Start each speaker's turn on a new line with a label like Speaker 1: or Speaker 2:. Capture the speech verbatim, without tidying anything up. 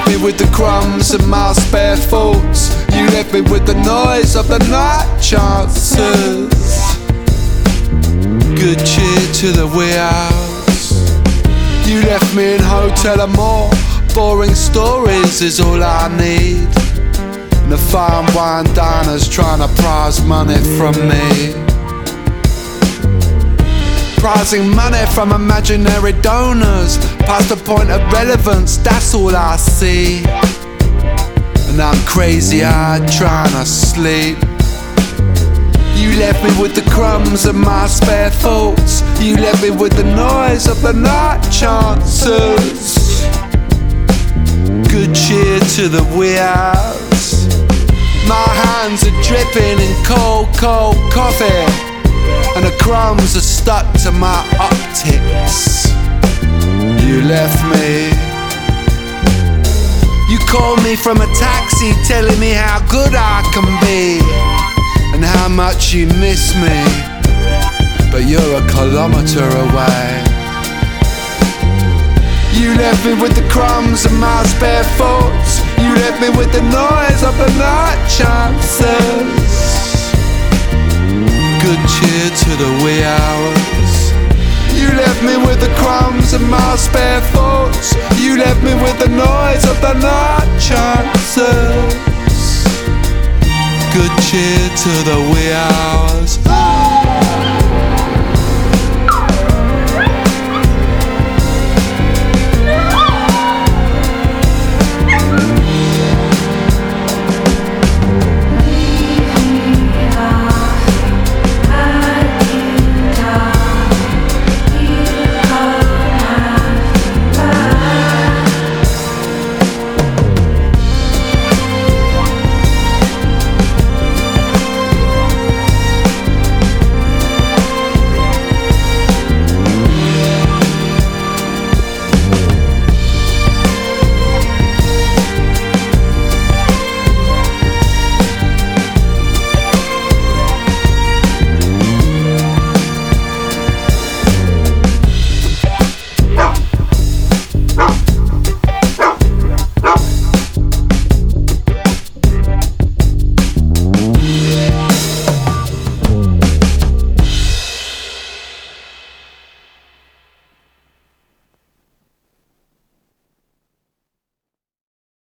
Speaker 1: me with the crumbs and my spare thoughts. You left me with the noise of the night chances. Good cheer to the wee hours. You left me in hotel and more. Boring stories is all I need. And the fine wine diners trying to prize money from me. Prizing money from imaginary donors. Past the point of relevance, that's all I see. And I'm crazy-eyed trying to sleep. You left me with the crumbs and my spare thoughts. You left me with the noise of the night chances. Good cheer to the wee hours. My hands are dripping in cold, cold coffee, and the crumbs are stuck to my optics. You left me. You called me from a taxi, telling me how good I can be and how much you miss me, but you're a kilometre away. You left me with the crumbs and my spare thoughts. You left me with the noise of the night chances. Good cheer to the wee hours. You left me with the crumbs and my spare thoughts. You left me with the noise of the night chances. Good cheer to the wee hours.